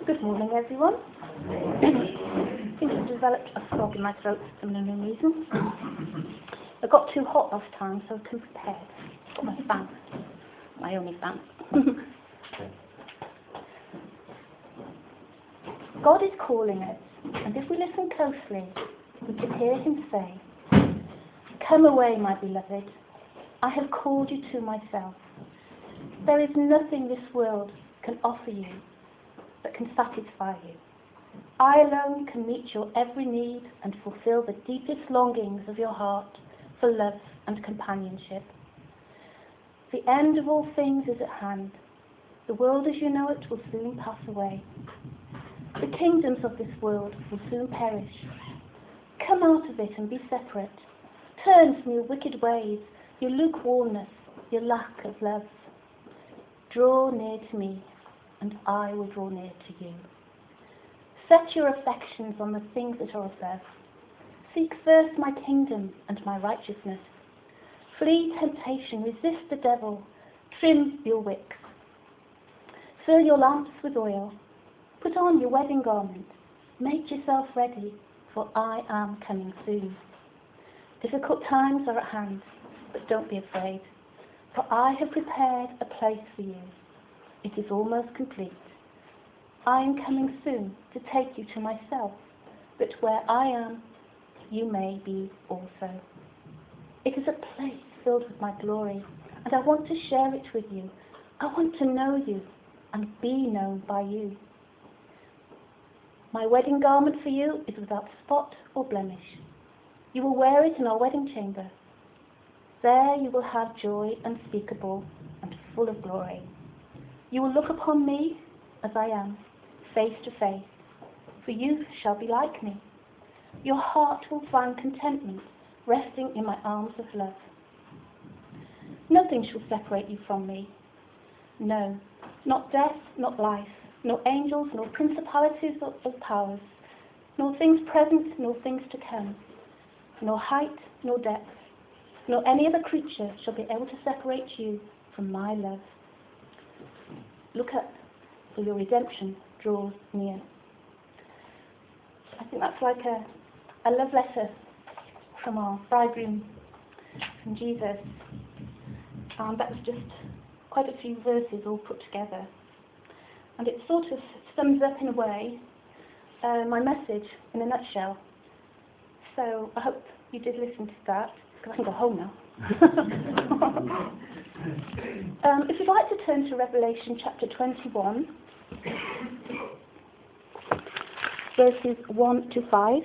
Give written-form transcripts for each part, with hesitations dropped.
Good morning, everyone. I think I've developed a frog in my throat for no known reason. I got too hot last time, so I couldn't prepare. Got my fan. My only fan. God is calling us, and if we listen closely, we can hear him say, "Come away, my beloved. I have called you to myself. There is nothing this world can offer you that can satisfy you. I alone can meet your every need and fulfill the deepest longings of your heart for love and companionship. The end of all things is at hand. The world as you know it will soon pass away. The kingdoms of this world will soon perish. Come out of it and be separate. Turn from your wicked ways, your lukewarmness, your lack of love. Draw near to me, and I will draw near to you. Set your affections on the things that are above. Seek first my kingdom and my righteousness. Flee temptation, resist the devil, trim your wicks. Fill your lamps with oil. Put on your wedding garment. Make yourself ready, for I am coming soon. Difficult times are at hand, but don't be afraid, for I have prepared a place for you. It is almost complete. I am coming soon to take you to myself, that where I am, you may be also. It is a place filled with my glory, and I want to share it with you. I want to know you and be known by you. My wedding garment for you is without spot or blemish. You will wear it in our wedding chamber. There you will have joy unspeakable and full of glory. You will look upon me as I am, face to face, for you shall be like me. Your heart will find contentment resting in my arms of love. Nothing shall separate you from me. No, not death, not life, nor angels, nor principalities or powers, nor things present, nor things to come, nor height, nor depth, nor any other creature shall be able to separate you from my love. Look up, for your redemption draws near." I think that's like a love letter from our bridegroom, from Jesus. That was just quite a few verses all put together. And it sort of sums up in a way my message in a nutshell. So I hope you did listen to that, because I can go home now. If you'd like to turn to Revelation chapter 21, verses 1 to 5.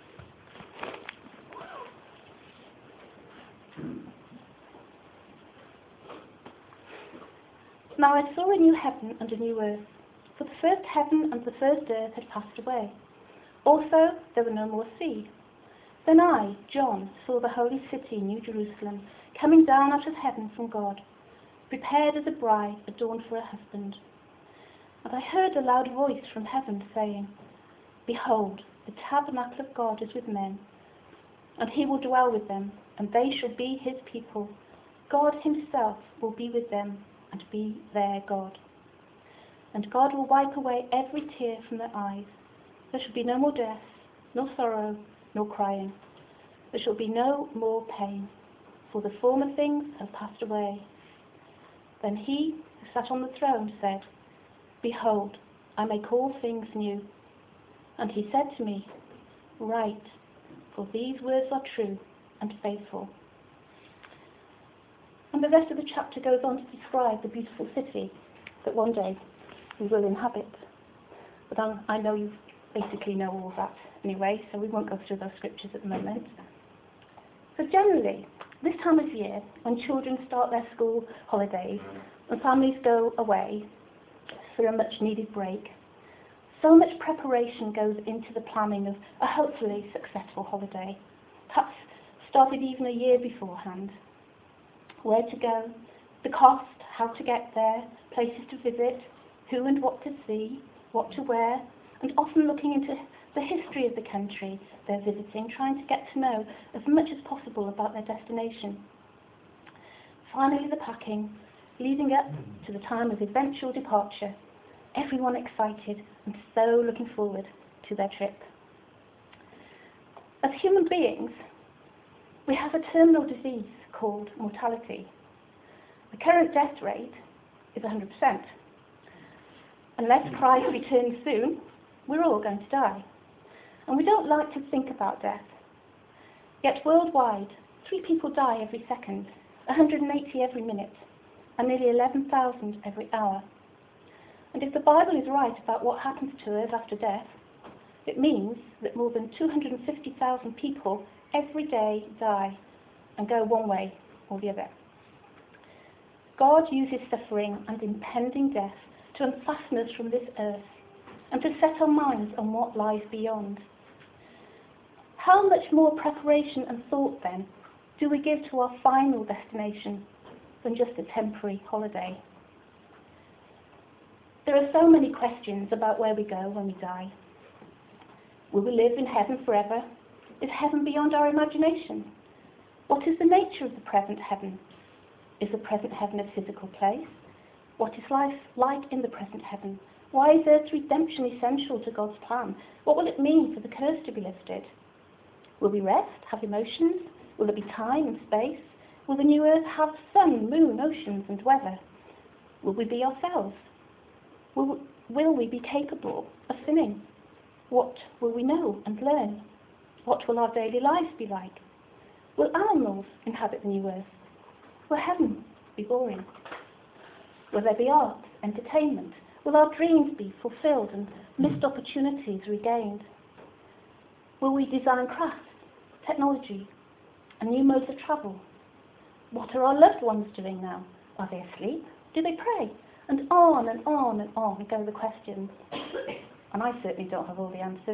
Now I saw a new heaven and a new earth, for the first heaven and the first earth had passed away. Also there were no more sea. Then I, John, saw the holy city, New Jerusalem, coming down out of heaven from God, prepared as a bride adorned for her husband. And I heard a loud voice from heaven saying, "Behold, the tabernacle of God is with men, and he will dwell with them, and they shall be his people. God himself will be with them and be their God. And God will wipe away every tear from their eyes. There shall be no more death, nor sorrow, nor crying. There shall be no more pain, for the former things have passed away." Then he who sat on the throne said, "Behold, I make all things new." And he said to me, "Write, for these words are true and faithful." And the rest of the chapter goes on to describe the beautiful city that one day we will inhabit. But I know you basically know all that anyway, so we won't go through those scriptures at the moment. So generally, this time of year, when children start their school holidays and families go away for a much-needed break, so much preparation goes into the planning of a hopefully successful holiday, perhaps started even a year beforehand. Where to go, the cost, how to get there, places to visit, who and what to see, what to wear, and often looking into the history of the country they're visiting, trying to get to know as much as possible about their destination. Finally, the packing, leading up to the time of eventual departure, everyone excited and so looking forward to their trip. As human beings, we have a terminal disease called mortality. The current death rate is 100%. Unless Christ returns soon, we're all going to die. And we don't like to think about death. Yet worldwide, 3 people die every second, 180 every minute, and nearly 11,000 every hour. And if the Bible is right about what happens to us after death, it means that more than 250,000 people every day die and go one way or the other. God uses suffering and impending death to unfasten us from this earth and to set our minds on what lies beyond. How much more preparation and thought, then, do we give to our final destination than just a temporary holiday? There are so many questions about where we go when we die. Will we live in heaven forever? Is heaven beyond our imagination? What is the nature of the present heaven? Is the present heaven a physical place? What is life like in the present heaven? Why is Earth's redemption essential to God's plan? What will it mean for the curse to be lifted? Will we rest, have emotions? Will there be time and space? Will the new Earth have sun, moon, oceans and weather? Will we be ourselves? Will we be capable of sinning? What will we know and learn? What will our daily lives be like? Will animals inhabit the new Earth? Will heaven be boring? Will there be art, entertainment? Will our dreams be fulfilled and missed opportunities regained? Will we design crafts, technology, and new modes of travel? What are our loved ones doing now? Are they asleep? Do they pray? And on and on and on go the questions. And I certainly don't have all the answers.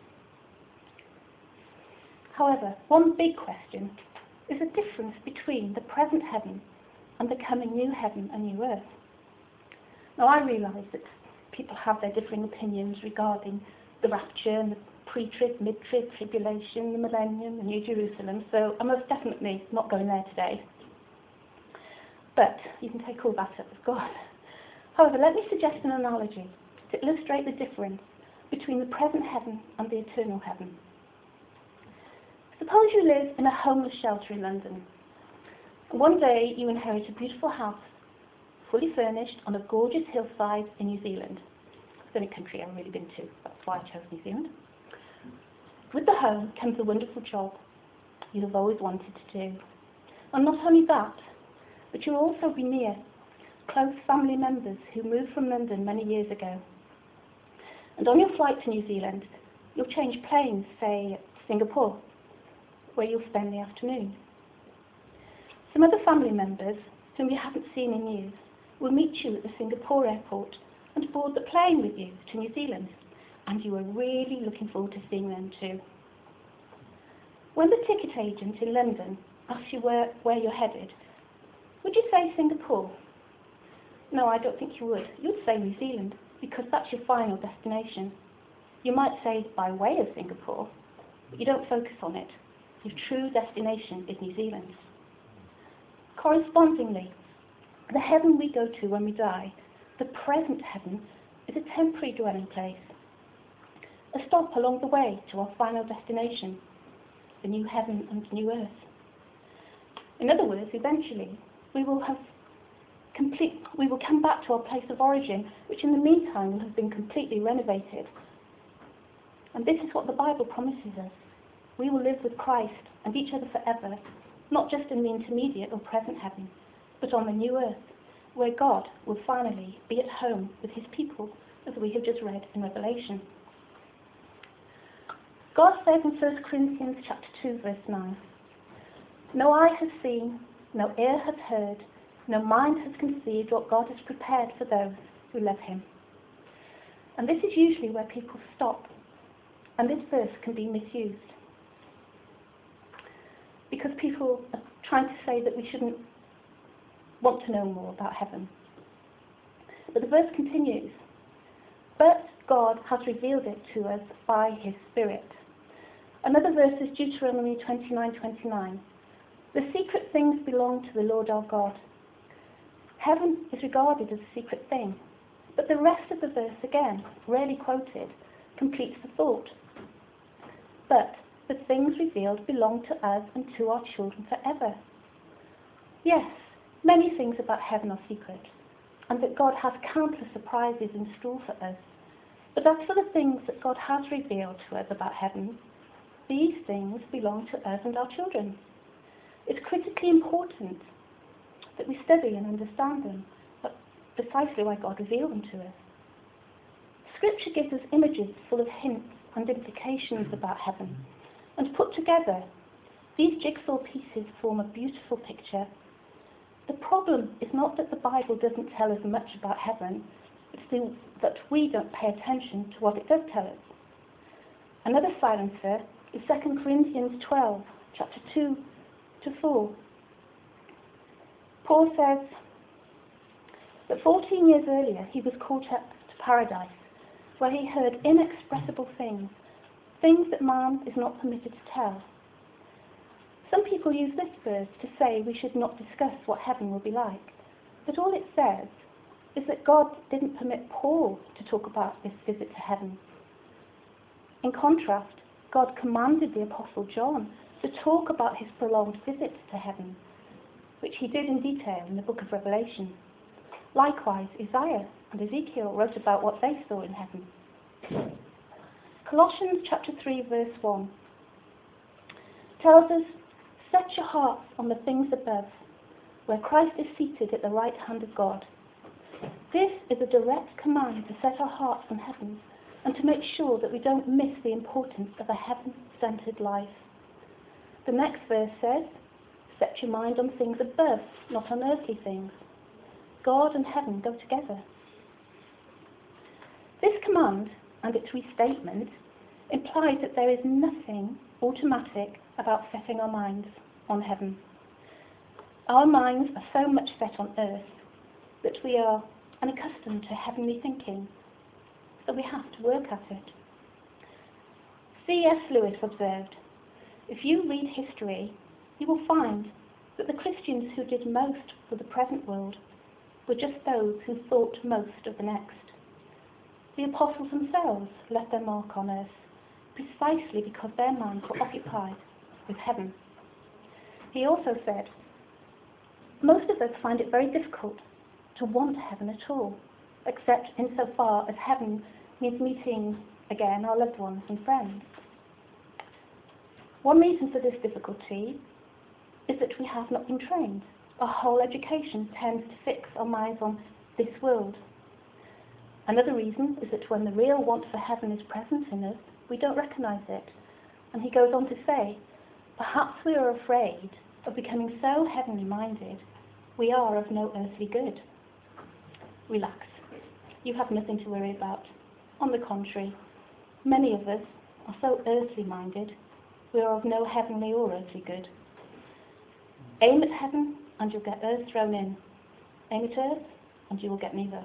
However, one big question is the difference between the present heaven and the coming new heaven and new earth. Now, I realise that people have their differing opinions regarding the rapture and the pre-trib, mid-trib, tribulation, the millennium, the New Jerusalem, so I'm most definitely not going there today. But you can take all that up with God. However, let me suggest an analogy to illustrate the difference between the present heaven and the eternal heaven. Suppose you live in a homeless shelter in London. One day you inherit a beautiful house, fully furnished on a gorgeous hillside in New Zealand. It's the only country I've really been to, that's why I chose New Zealand. With the home comes a wonderful job you have always wanted to do. And not only that, but you'll also be near close family members who moved from London many years ago. And on your flight to New Zealand, you'll change planes, say, at Singapore, where you'll spend the afternoon. Some other family members, whom you haven't seen in years, will meet you at the Singapore airport and board the plane with you to New Zealand, and you are really looking forward to seeing them too. When the ticket agent in London asks you where you're headed, would you say Singapore? No, I don't think you would. You'd say New Zealand, because that's your final destination. You might say by way of Singapore, but you don't focus on it. Your true destination is New Zealand. Correspondingly, the heaven we go to when we die, the present heaven, is a temporary dwelling place, a stop along the way to our final destination, the new heaven and new earth. In other words, eventually, we will come back to our place of origin, which in the meantime will have been completely renovated. And this is what the Bible promises us. We will live with Christ and each other forever, not just in the intermediate or present heaven, but on the new earth, where God will finally be at home with his people, as we have just read in Revelation. God says in 1 Corinthians chapter 2, verse 9, "No eye has seen, no ear has heard, no mind has conceived what God has prepared for those who love him." And this is usually where people stop, and this verse can be misused, because people are trying to say that we shouldn't want to know more about heaven. But the verse continues, "But God has revealed it to us by his Spirit." Another verse is Deuteronomy 29:29. "The secret things belong to the Lord our God." Heaven is regarded as a secret thing, But the rest of the verse again, rarely quoted, completes the thought. But the things revealed belong to us and to our children forever. Yes, many things about heaven are secret, and that God has countless surprises in store for us. But as for the things that God has revealed to us about heaven, these things belong to us and our children. It's critically important that we study and understand them. That's precisely why God revealed them to us. Scripture gives us images full of hints and implications about heaven, and put together, these jigsaw pieces form a beautiful picture. The problem is not that the Bible doesn't tell us much about heaven, it's that we don't pay attention to what it does tell us. Another silencer is 2 Corinthians 12, chapter 2 to 4. Paul says that 14 years earlier he was caught up to paradise, where he heard inexpressible things, things that man is not permitted to tell. Some people use this verse to say we should not discuss what heaven will be like, but all it says is that God didn't permit Paul to talk about this visit to heaven. In contrast, God commanded the Apostle John to talk about his prolonged visit to heaven, which he did in detail in the book of Revelation. Likewise, Isaiah and Ezekiel wrote about what they saw in heaven. Colossians chapter 3 verse 1 tells us, "Set your hearts on the things above, where Christ is seated at the right hand of God." This is a direct command to set our hearts on heaven and to make sure that we don't miss the importance of a heaven-centered life. The next verse says, "Set your mind on things above, not on earthly things." God and heaven go together. This command and its restatement implies that there is nothing automatic about setting our minds on heaven. Our minds are so much set on earth that we are unaccustomed to heavenly thinking, so we have to work at it. C.S. Lewis observed, "If you read history, you will find that the Christians who did most for the present world were just those who thought most of the next. The apostles themselves left their mark on earth, precisely because their minds were occupied with heaven." He also said, "Most of us find it very difficult to want heaven at all, except insofar as heaven means meeting again our loved ones and friends. One reason for this difficulty is that we have not been trained. Our whole education tends to fix our minds on this world. Another reason is that when the real want for heaven is present in us, we don't recognize it." And he goes on to say, "Perhaps we are afraid of becoming so heavenly minded, we are of no earthly good." Relax. You have nothing to worry about. On the contrary, many of us are so earthly minded, we are of no heavenly or earthly good. Aim at heaven and you'll get earth thrown in. Aim at earth and you will get neither.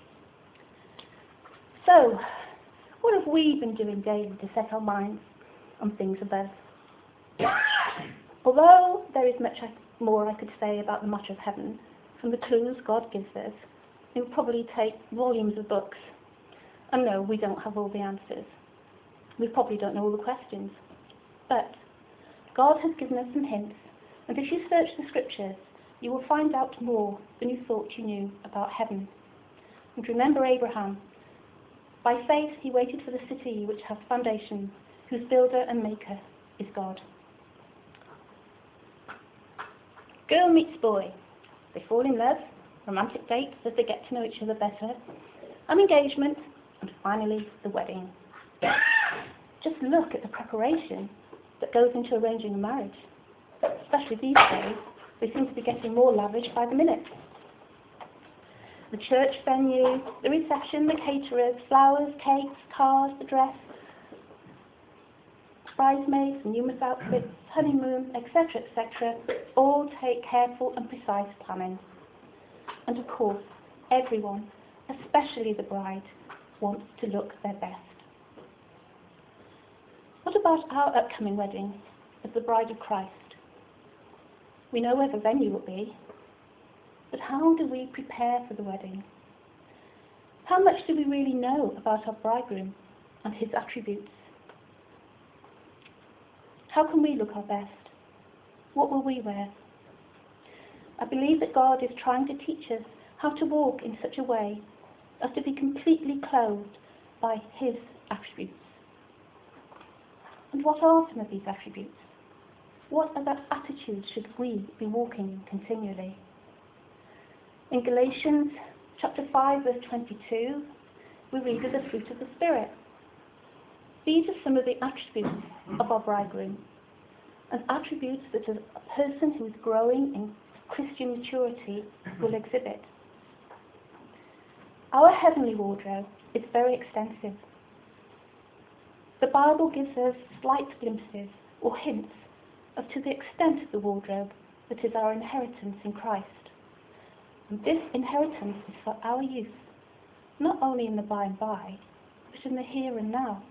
So, what have we been doing daily to set our minds on things above? Although there is much more I could say about the matter of heaven, from the clues God gives us, it would probably take volumes of books. And no, we don't have all the answers. We probably don't know all the questions. But God has given us some hints, and if you search the scriptures, you will find out more than you thought you knew about heaven. And remember Abraham. By faith he waited for the city which has foundations, whose builder and maker is God. Girl meets boy. They fall in love, romantic dates as they get to know each other better, an engagement, and finally the wedding. Just look at the preparation that goes into arranging a marriage. Especially these days, they seem to be getting more lavish by the minute. The church venue, the reception, the caterers, flowers, cakes, cars, the dress, bridesmaids, numerous outfits, honeymoon, etc., etc., all take careful and precise planning. And of course, everyone, especially the bride, wants to look their best. What about our upcoming wedding as the bride of Christ? We know where the venue will be, but how do we prepare for the wedding? How much do we really know about our bridegroom and his attributes? How can we look our best? What will we wear? I believe that God is trying to teach us how to walk in such a way as to be completely clothed by his attributes. And what are some of these attributes? What other attitudes should we be walking in continually? In Galatians chapter 5 verse 22, we read of the fruit of the Spirit. These are some of the attributes of our bridegroom, and attributes that a person who is growing in Christian maturity will exhibit. Our heavenly wardrobe is very extensive. The Bible gives us slight glimpses or hints as to the extent of the wardrobe that is our inheritance in Christ. And this inheritance is for our use, not only in the by and by, but in the here and now.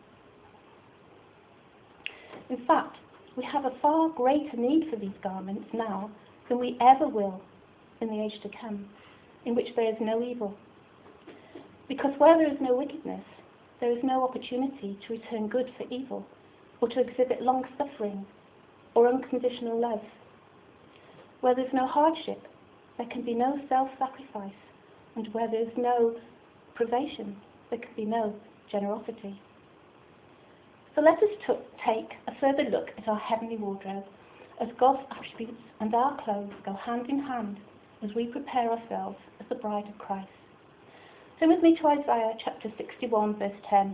In fact, we have a far greater need for these garments now than we ever will in the age to come, in which there is no evil. Because where there is no wickedness, there is no opportunity to return good for evil, or to exhibit long-suffering or unconditional love. Where there is no hardship, there can be no self-sacrifice, and where there is no privation, there can be no generosity. So let us take a further look at our heavenly wardrobe, as God's attributes and our clothes go hand in hand as we prepare ourselves as the bride of Christ. Turn with me to Isaiah chapter 61 verse 10.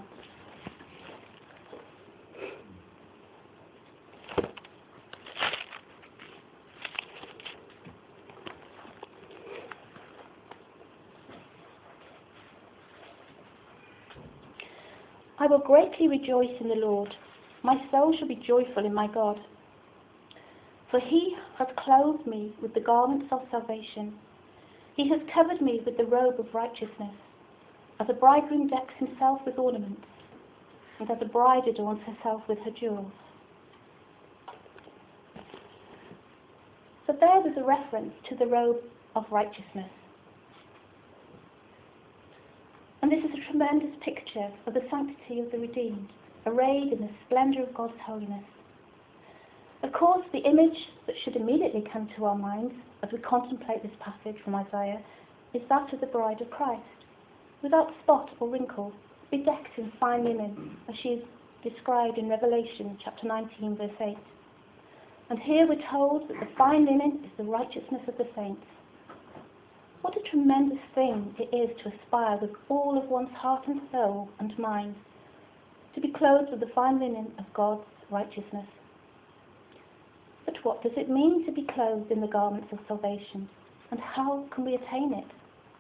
I will greatly rejoice in the Lord. My soul shall be joyful in my God. For he has clothed me with the garments of salvation. He has covered me with the robe of righteousness, as a bridegroom decks himself with ornaments, and as a bride adorns herself with her jewels. So there was a reference to the robe of righteousness. And this is a tremendous picture of the sanctity of the redeemed, arrayed in the splendour of God's holiness. Of course, the image that should immediately come to our minds as we contemplate this passage from Isaiah is that of the bride of Christ, without spot or wrinkle, bedecked in fine linen, as she is described in Revelation chapter 19 verse 8. And here we're told that the fine linen is the righteousness of the saints. What a tremendous thing it is to aspire with all of one's heart and soul and mind to be clothed with the fine linen of God's righteousness. But what does it mean to be clothed in the garments of salvation, and how can we attain it?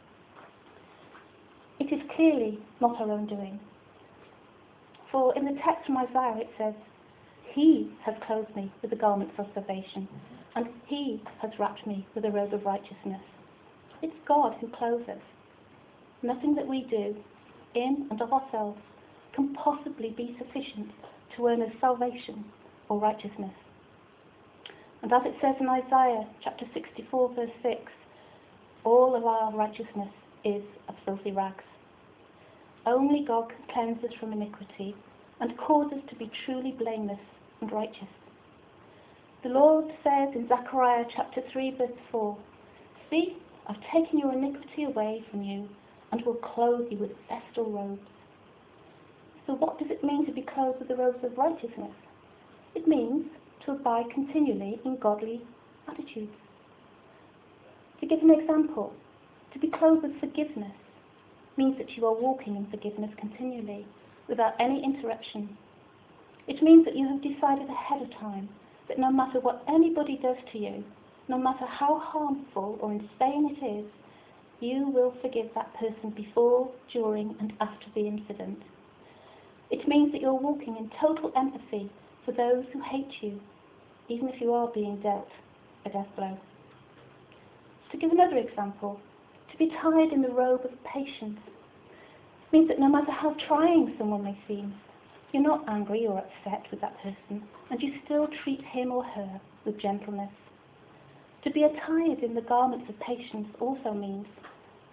It is clearly not our own doing. For in the text from Isaiah it says, He has clothed me with the garments of salvation, and He has wrapped me with a robe of righteousness. It's God who clothes us. Nothing that we do, in and of ourselves, can possibly be sufficient to earn us salvation or righteousness. And as it says in Isaiah chapter 64 verse 6, all of our righteousness is of filthy rags. Only God can cleanse us from iniquity and cause us to be truly blameless and righteous. The Lord says in Zechariah chapter 3 verse 4, See, I've taken your iniquity away from you and will clothe you with vestal robes. So what does it mean to be clothed with the robes of righteousness? It means to abide continually in godly attitudes. To give an example, to be clothed with forgiveness means that you are walking in forgiveness continually, without any interruption. It means that you have decided ahead of time that no matter what anybody does to you, no matter how harmful or insane it is, you will forgive that person before, during and after the incident. It means that you're walking in total empathy for those who hate you, even if you are being dealt a death blow. To give another example, to be tied in the robe of patience means that no matter how trying someone may seem, you're not angry or upset with that person, and you still treat him or her with gentleness. To be attired in the garments of patience also means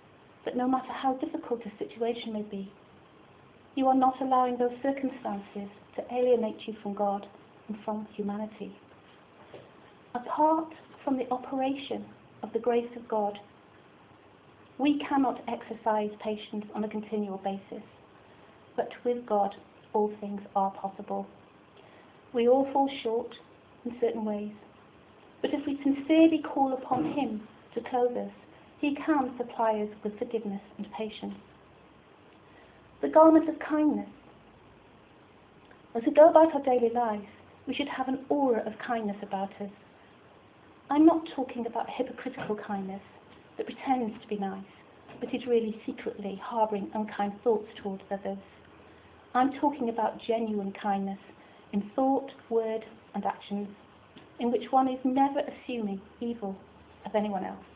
that no matter how difficult a situation may be, you are not allowing those circumstances to alienate you from God and from humanity. Apart from the operation of the grace of God, we cannot exercise patience on a continual basis, but with God all things are possible. We all fall short in certain ways, but if we sincerely call upon Him to clothe us, He can supply us with forgiveness and patience. The garment of kindness. As we go about our daily lives, we should have an aura of kindness about us. I'm not talking about hypocritical kindness that pretends to be nice, but is really secretly harbouring unkind thoughts towards others. I'm talking about genuine kindness in thought, word and actions, in which one is never assuming evil of anyone else.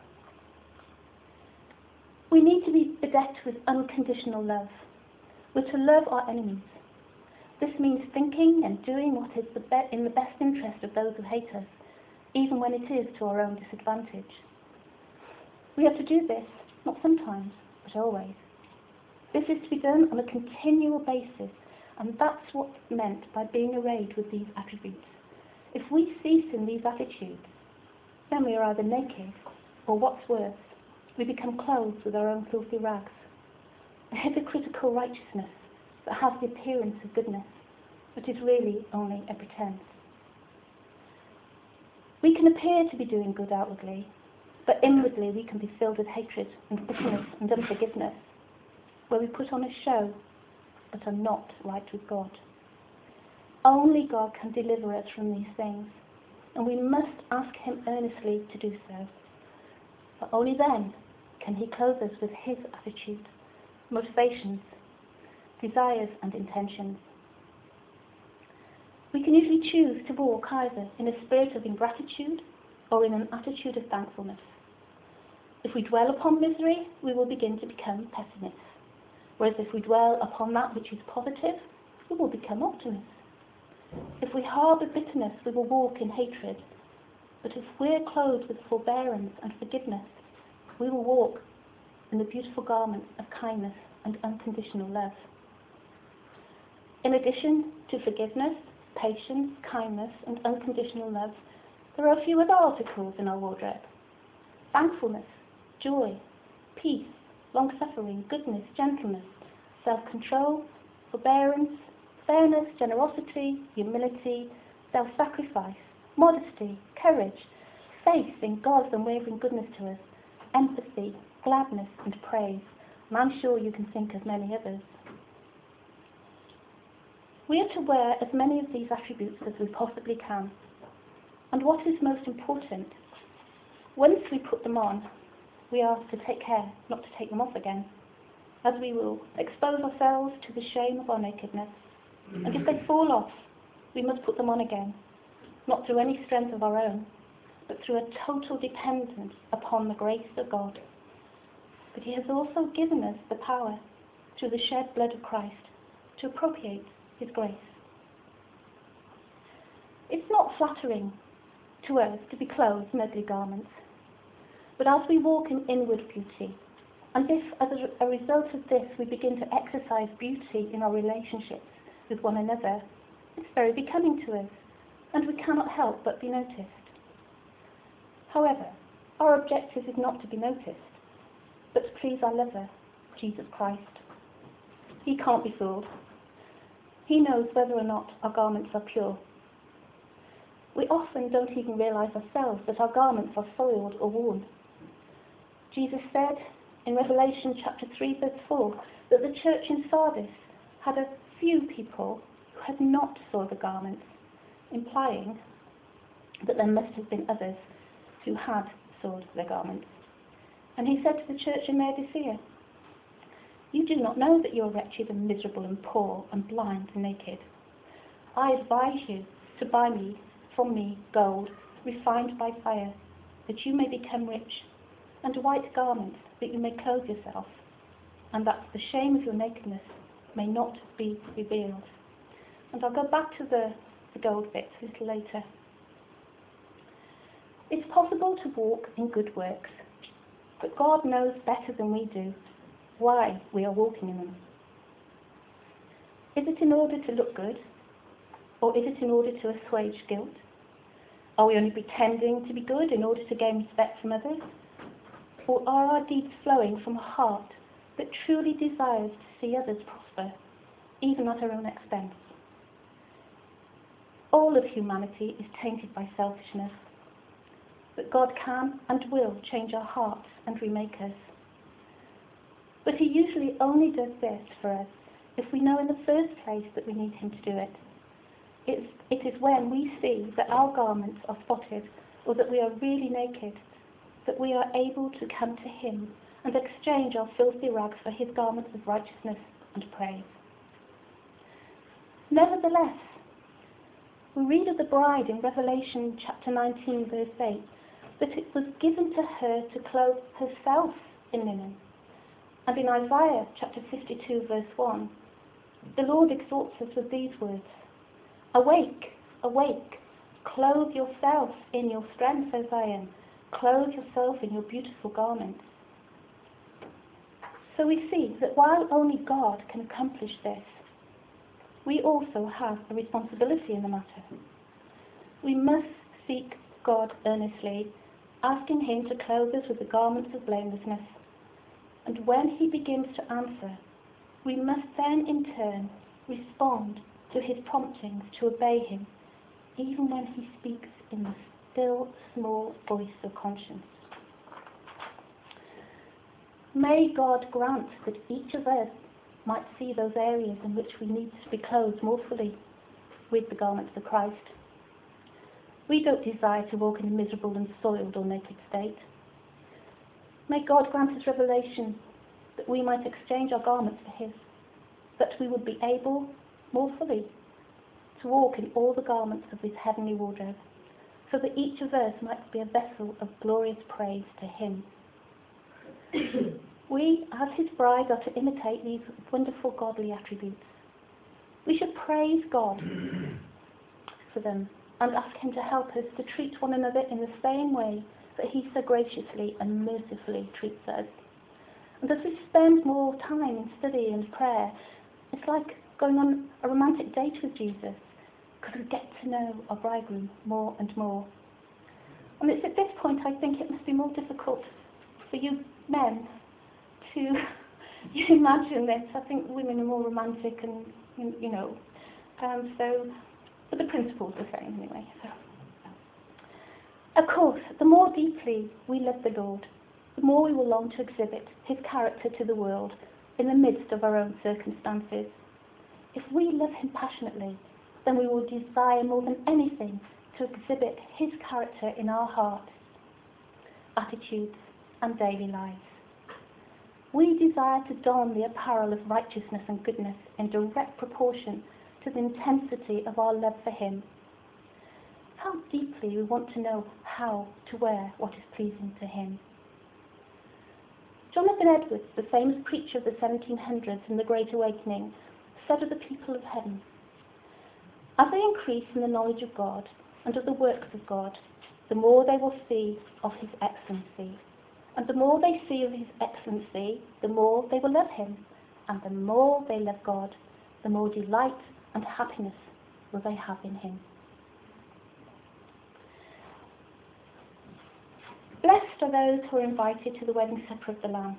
We need to be bedecked with unconditional love. We're to love our enemies. This means thinking and doing what is in the best interest of those who hate us, even when it is to our own disadvantage. We have to do this, not sometimes, but always. This is to be done on a continual basis, and that's what's meant by being arrayed with these attributes. If we cease in these attitudes, then we are either naked, or what's worse, we become clothed with our own filthy rags. A hypocritical righteousness that has the appearance of goodness, but is really only a pretense. We can appear to be doing good outwardly, but inwardly we can be filled with hatred and bitterness and unforgiveness, where we put on a show, but are not right with God. Only God can deliver us from these things, and we must ask Him earnestly to do so. For only then can He clothe us with His attitude, motivations, desires and intentions. We can usually choose to walk either in a spirit of ingratitude or in an attitude of thankfulness. If we dwell upon misery, we will begin to become pessimists, whereas if we dwell upon that which is positive, we will become optimists. If we harbour bitterness, we will walk in hatred, but if we're clothed with forbearance and forgiveness, we will walk in the beautiful garment of kindness and unconditional love. In addition to forgiveness, patience, kindness and unconditional love, there are a few other articles in our wardrobe. Thankfulness, joy, peace, long-suffering, goodness, gentleness, self-control, forbearance, fairness, generosity, humility, self-sacrifice, modesty, courage, faith in God's unwavering goodness to us, empathy, gladness and praise, and I'm sure you can think of many others. We are to wear as many of these attributes as we possibly can. And what is most important, once we put them on, we are to take care not to take them off again, as we will expose ourselves to the shame of our nakedness. And if they fall off, we must put them on again, not through any strength of our own, but through a total dependence upon the grace of God. But He has also given us the power, through the shed blood of Christ, to appropriate His grace. It's not flattering to us to be clothed in ugly garments, but as we walk in inward beauty, and if as a result of this we begin to exercise beauty in our relationships with one another, it's very becoming to us, and we cannot help but be noticed. However, our objective is not to be noticed, but to please our lover, Jesus Christ. He can't be fooled. He knows whether or not our garments are pure. We often don't even realise ourselves that our garments are soiled or worn. Jesus said in Revelation chapter 3 verse 4 that the church in Sardis had a few people who had not soiled the garments, implying that there must have been others who had soiled their garments. And he said to the church in Laodicea, "You do not know that you are wretched and miserable and poor and blind and naked. I advise you to buy from me gold refined by fire, that you may become rich, and white garments, that you may clothe yourself, and that the shame of your nakedness may not be revealed." And I'll go back to the gold bit a little later. It's possible to walk in good works. but God knows better than we do why we are walking in them. Is it in order to look good, or is it in order to assuage guilt? Are we only pretending to be good in order to gain respect from others? Or are our deeds flowing from a heart that truly desires to see others prosper, even at our own expense? All of humanity is tainted by selfishness, but God can and will change our hearts and remake us. But he usually only does this for us if we know in the first place that we need him to do it. It is when we see that our garments are spotted or that we are really naked that we are able to come to him and exchange our filthy rags for his garments of righteousness and praise. Nevertheless, we read of the bride in Revelation chapter 19 verse 8 that it was given to her to clothe herself in linen. And in Isaiah chapter 52 verse 1, the Lord exhorts us with these words, "Awake, awake, clothe yourself in your strength, O Zion, clothe yourself in your beautiful garments." So we see that while only God can accomplish this, we also have a responsibility in the matter. We must seek God earnestly, asking him to clothe us with the garments of blamelessness. And when he begins to answer, we must then in turn respond to his promptings to obey him, even when he speaks in the still, small voice of conscience. May God grant that each of us might see those areas in which we need to be clothed more fully with the garments of Christ. We don't desire to walk in a miserable and soiled or naked state. May God grant us revelation that we might exchange our garments for his, that we would be able more fully to walk in all the garments of his heavenly wardrobe, so that each of us might be a vessel of glorious praise to him. We, as his bride, are to imitate these wonderful godly attributes. We should praise God for them and ask him to help us to treat one another in the same way that he so graciously and mercifully treats us. And as we spend more time in study and prayer, it's like going on a romantic date with Jesus, because we get to know our bridegroom more and more. And it's at this point I think it must be more difficult for you men to imagine this. I think women are more romantic and, but the principle's the same anyway. So. Of course, the more deeply we love the Lord, the more we will long to exhibit his character to the world in the midst of our own circumstances. If we love him passionately, then we will desire more than anything to exhibit his character in our hearts, attitudes, and daily lives. We desire to don the apparel of righteousness and goodness in direct proportion to the intensity of our love for him. How deeply we want to know how to wear what is pleasing to him. Jonathan Edwards, the famous preacher of the 1700s and the Great Awakening, said of the people of heaven, "As they increase in the knowledge of God and of the works of God, the more they will see of his excellency. And the more they see of his excellency, the more they will love him. And the more they love God, the more delight and happiness will they have in him." Blessed are those who are invited to the wedding supper of the Lamb.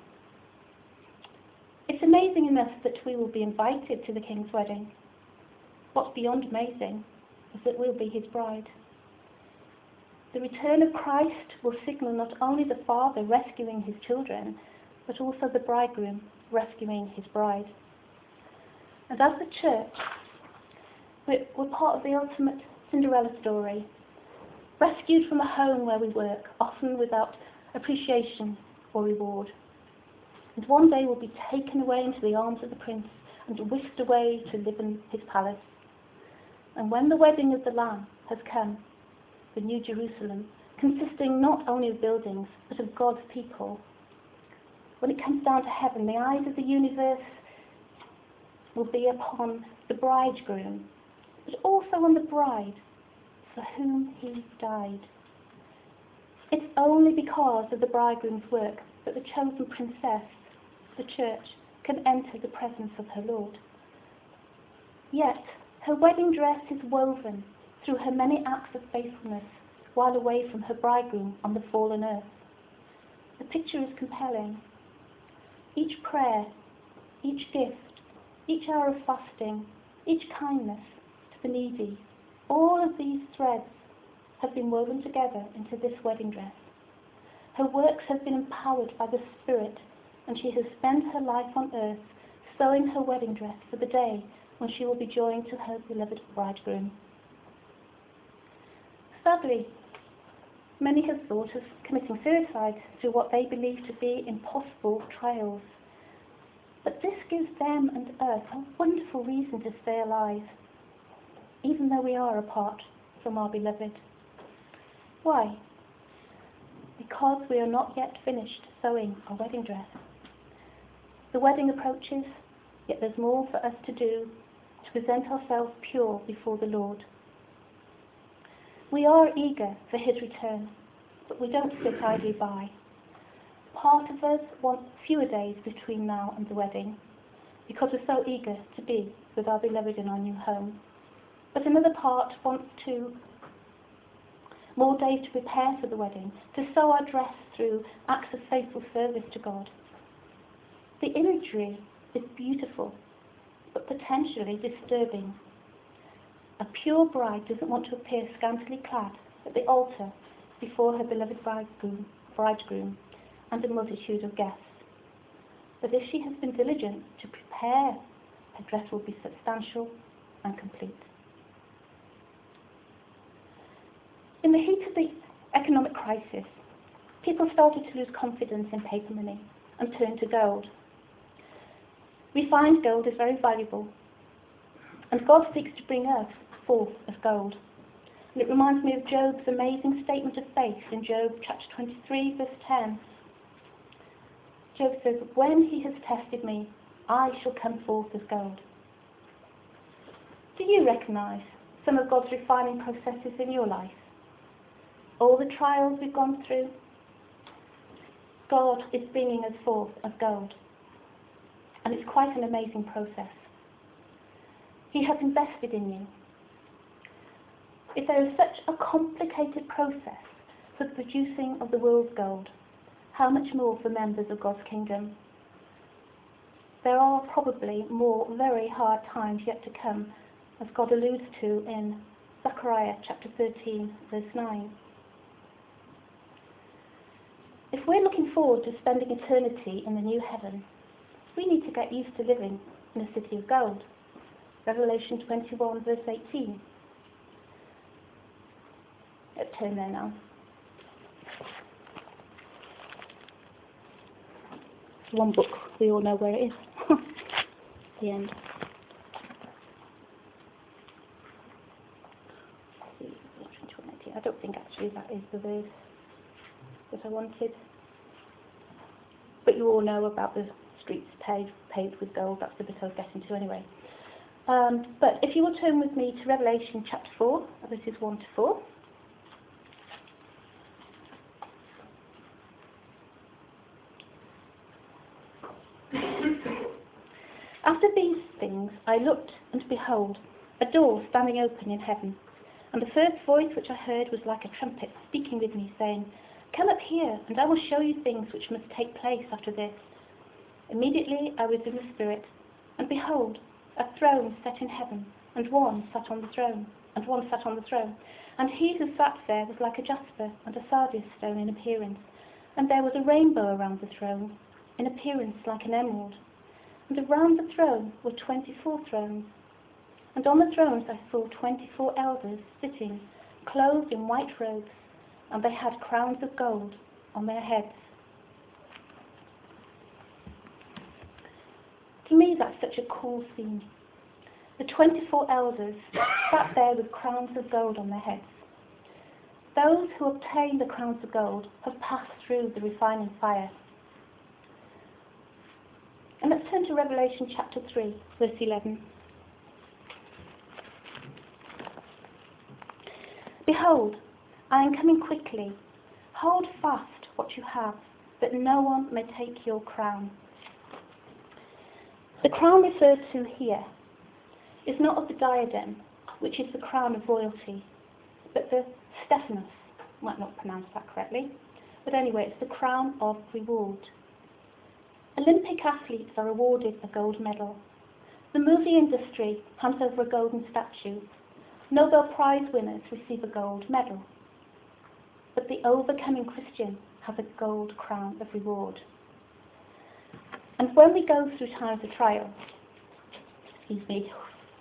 It's amazing enough that we will be invited to the King's wedding. What's beyond amazing is that we'll be his bride. The return of Christ will signal not only the Father rescuing his children, but also the bridegroom rescuing his bride. And as the church, we're part of the ultimate Cinderella story, rescued from a home where we work, often without appreciation or reward. And one day we'll be taken away into the arms of the prince and whisked away to live in his palace. And when the wedding of the Lamb has come, the New Jerusalem, consisting not only of buildings, but of God's people, when it comes down to heaven, the eyes of the universe will be upon the bridegroom, but also on the bride for whom he died. It's only because of the bridegroom's work that the chosen princess, the church, can enter the presence of her Lord. Yet, her wedding dress is woven through her many acts of faithfulness while away from her bridegroom on the fallen earth. The picture is compelling. Each prayer, each gift, each hour of fasting, each kindness to the needy, all of these threads have been woven together into this wedding dress. Her works have been empowered by the Spirit, and she has spent her life on earth sewing her wedding dress for the day when she will be joined to her beloved bridegroom. Sadly, many have thought of committing suicide through what they believe to be impossible trials. But this gives them and us a wonderful reason to stay alive, even though we are apart from our beloved. Why? Because we are not yet finished sewing our wedding dress. The wedding approaches, yet there's more for us to do to present ourselves pure before the Lord. We are eager for his return, but we don't sit idly by. Part of us wants fewer days between now and the wedding, because we're so eager to be with our beloved in our new home. But another part wants more days to prepare for the wedding, to sew our dress through acts of faithful service to God. The imagery is beautiful, but potentially disturbing. A pure bride doesn't want to appear scantily clad at the altar before her beloved bridegroom and a multitude of guests. But if she has been diligent to prepare, her dress will be substantial and complete. In the heat of the economic crisis, people started to lose confidence in paper money and turned to gold. Refined gold is very valuable, and God seeks to bring us forth as gold. And it reminds me of Job's amazing statement of faith in Job chapter 23, verse 10. Job says, "When he has tested me, I shall come forth as gold." Do you recognise some of God's refining processes in your life? All the trials we've gone through, God is bringing us forth as gold. And it's quite an amazing process. He has invested in you. If there is such a complicated process for the producing of the world's gold, how much more for members of God's kingdom? There are probably more very hard times yet to come, as God alludes to in Zechariah chapter 13, verse 9. If we're looking forward to spending eternity in the new heaven, we need to get used to living in a city of gold. Revelation 21, verse 18. Let's turn there now. One book, we all know where it is. The end. I don't think actually that is the verse that I wanted. But you all know about the streets paved with gold. That's the bit I was getting to anyway. But if you will turn with me to Revelation chapter 4, verses 1 to 4. After these things I looked, and behold, a door standing open in heaven. And the first voice which I heard was like a trumpet speaking with me, saying, "Come up here, and I will show you things which must take place after this." Immediately I was in the Spirit, and behold, a throne set in heaven, and one sat on the throne. And he who sat there was like a jasper and a sardius stone in appearance, and there was a rainbow around the throne, in appearance like an emerald. And around the throne were 24 thrones, and on the thrones I saw 24 elders sitting, clothed in white robes, and they had crowns of gold on their heads. To me, that's such a cool scene. The 24 elders sat there with crowns of gold on their heads. Those who obtain the crowns of gold have passed through the refining fire. And let's turn to Revelation chapter 3, verse 11. "Behold, I am coming quickly. Hold fast what you have, that no one may take your crown. The crown referred to here is not of the diadem, which is the crown of royalty, but the Stephanos, might not pronounce that correctly, but anyway, it's the crown of reward. Olympic athletes are awarded a gold medal. The movie industry hands over a golden statue. Nobel Prize winners receive a gold medal. But the overcoming Christian has a gold crown of reward. And when we go through times of trial, excuse me,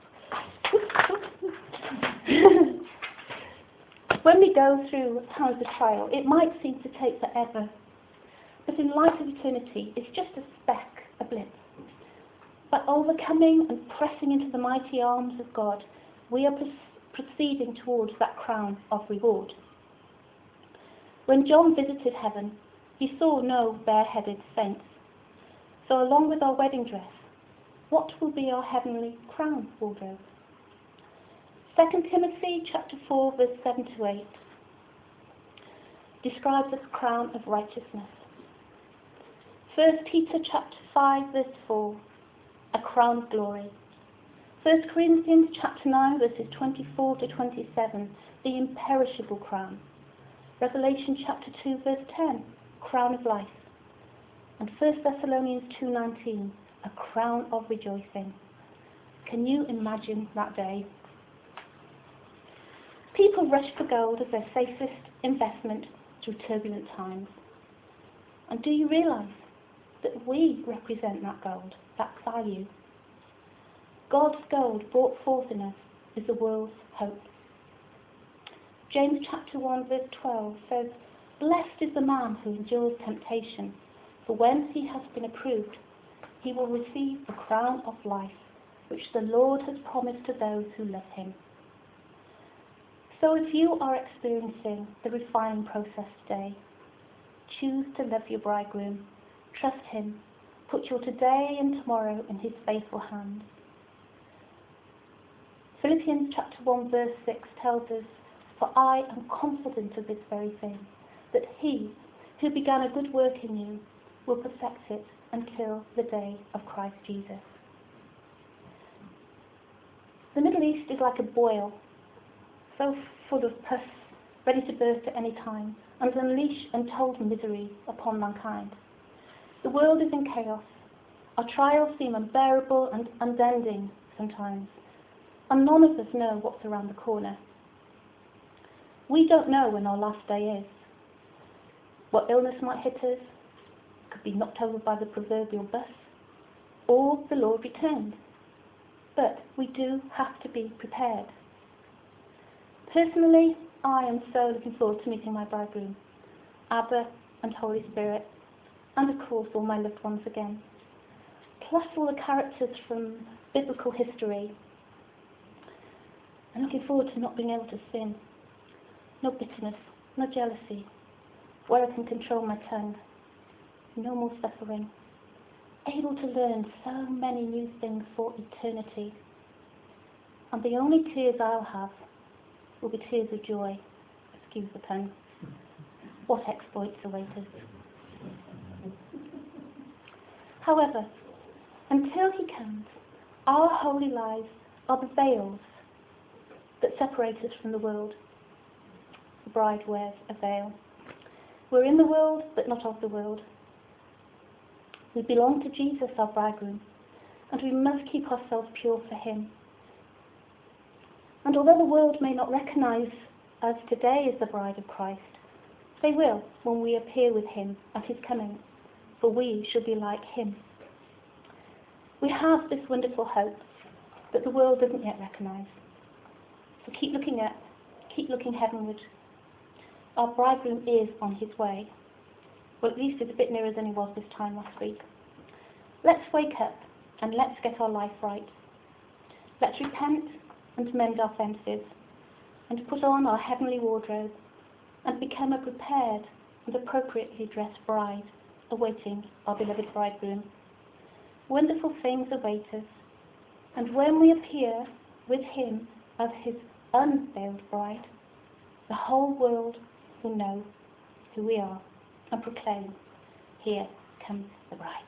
when we go through times of trial, it might seem to take forever. But in light of eternity, it's just a speck, a blip. By overcoming and pressing into the mighty arms of God, we are proceeding towards that crown of reward. When John visited heaven, he saw no bareheaded saints. So along with our wedding dress, what will be our heavenly crown wardrobe? 2 Timothy chapter 4, verse 7 to 8 describes a crown of righteousness. 1 Peter chapter 5, verse 4, a crown of glory. 1 Corinthians chapter 9, verses 24 to 27, the imperishable crown. Revelation chapter 2, verse 10, crown of life. And 1 Thessalonians 2:19, a crown of rejoicing. Can you imagine that day? People rush for gold as their safest investment through turbulent times. And do you realise that we represent that gold, that value? God's gold brought forth in us is the world's hope. James chapter 1 verse 12 says, "Blessed is the man who endures temptation, for when he has been approved, he will receive the crown of life, which the Lord has promised to those who love him." So if you are experiencing the refining process today, choose to love your bridegroom, trust him, put your today and tomorrow in his faithful hands. Philippians chapter 1 verse 6 tells us, "For I am confident of this very thing, that he who began a good work in you will perfect it until the day of Christ Jesus." The Middle East is like a boil, so full of pus, ready to burst at any time, and unleash untold misery upon mankind. The world is in chaos. Our trials seem unbearable and unending sometimes, and none of us know what's around the corner. We don't know when our last day is. What illness might hit us, could be knocked over by the proverbial bus, or the Lord returns. But we do have to be prepared. Personally, I am so looking forward to meeting my bridegroom, Abba and Holy Spirit, and of course all my loved ones again, plus all the characters from biblical history. I'm looking forward to not being able to sin, no bitterness, no jealousy, where I can control my tongue, no more suffering, able to learn so many new things for eternity. And the only tears I'll have will be tears of joy. Excuse the pun. What exploits await us. However, until he comes, our holy lives are the veils that separate us from the world. The bride wears a veil. We're in the world, but not of the world. We belong to Jesus, our bridegroom, and we must keep ourselves pure for him. And although the world may not recognise us today as the bride of Christ, they will when we appear with him at his coming, for we shall be like him. We have this wonderful hope that the world doesn't yet recognise. So keep looking up, keep looking heavenward. Our bridegroom is on his way. Well, at least he's a bit nearer than he was this time last week. Let's wake up and let's get our life right. Let's repent and mend our fences, and put on our heavenly wardrobe, and become a prepared and appropriately dressed bride, awaiting our beloved bridegroom. Wonderful things await us, and when we appear with him as his unveiled bride, the whole world will know who we are and proclaim, Here comes the bride.